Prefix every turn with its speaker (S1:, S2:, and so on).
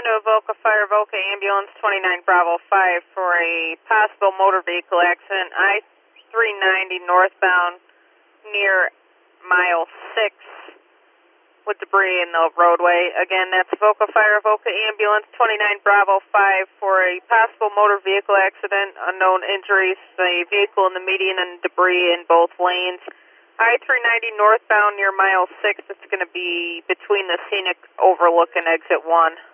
S1: to Avoca Fire, Avoca Ambulance 29 Bravo 5 for a possible motor vehicle accident, I-390 northbound near mile 6 with debris in the roadway. Again, that's Avoca Fire, Avoca Ambulance 29 Bravo 5 for a possible motor vehicle accident, unknown injuries, a vehicle in the median and debris in both lanes. I-390 northbound near mile 6, it's going to be between the scenic overlook and exit 1.